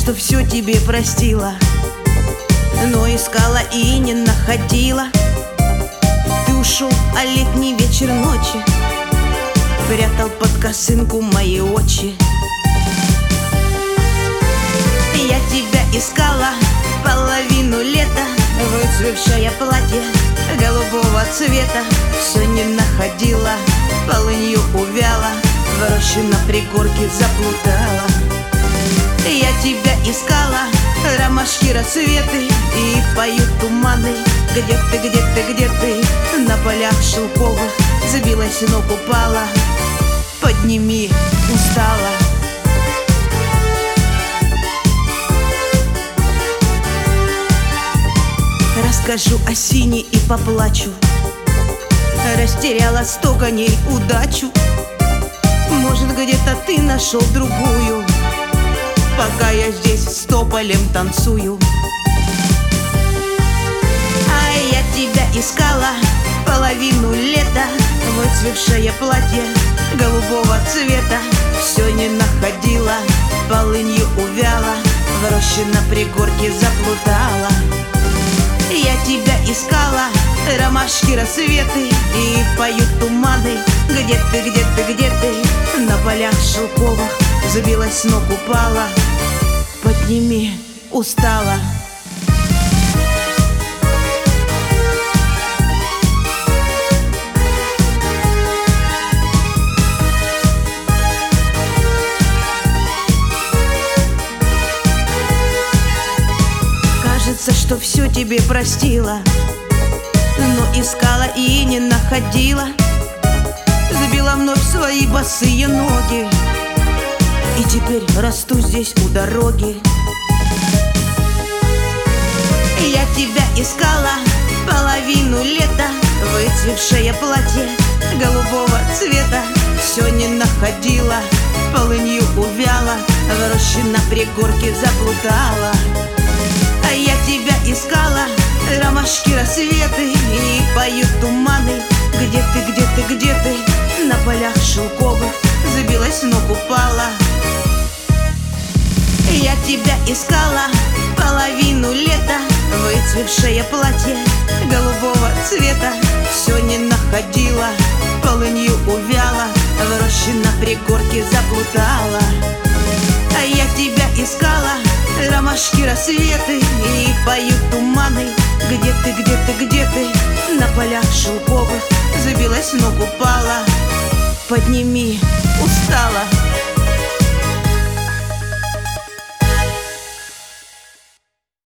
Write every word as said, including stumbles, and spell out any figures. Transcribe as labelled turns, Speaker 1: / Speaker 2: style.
Speaker 1: что все тебе простила, но искала и не находила. Ты ушел, а летний вечер ночи прятал под косынку мои очи. Я тебя искала половину лета, выцвевшее платье голубого цвета. Все не находила, полынью увяла, в роще на пригорке заплутала. Я тебя искала, ромашки рассветы, и поют туманы. Где ты, где ты, где ты? На полях шелковых забилась, ног упала. Подними, устала. Расскажу о сине и поплачу. Растеряла сто коней удачу. Может, где-то ты нашел другую, пока я здесь с тополем танцую. А я тебя искала половину лета, выцвевшее платье голубого цвета. Все не находила, полынью увяла, в роще на пригорке заплутала. Я тебя искала, ромашки рассветы, и поют туманы. Где ты, где ты, где ты? На полях шелковых забилась, ног упала. Подними, устала. Кажется, что все тебе простила, но искала и не находила. Забила вновь свои босые ноги, и теперь расту здесь у дороги. Я тебя искала половину лета, выцвевшее платье голубого цвета. Все не находила, полынью увяла, в роще на пригорке заплутала. А я тебя искала, ромашки рассветы, и поют туманы. Где ты, где ты, где ты? На полях шелковых забилась, ног упала. Я тебя искала половину лета, выцвевшее платье голубого цвета. Все не находила, полынью увяла, в роще на пригорке заплутала. А я тебя искала, ромашки рассветы, и поют туманы. Где ты, где ты, где ты? На полях шелковых забилась, ног упала. Подними, устала.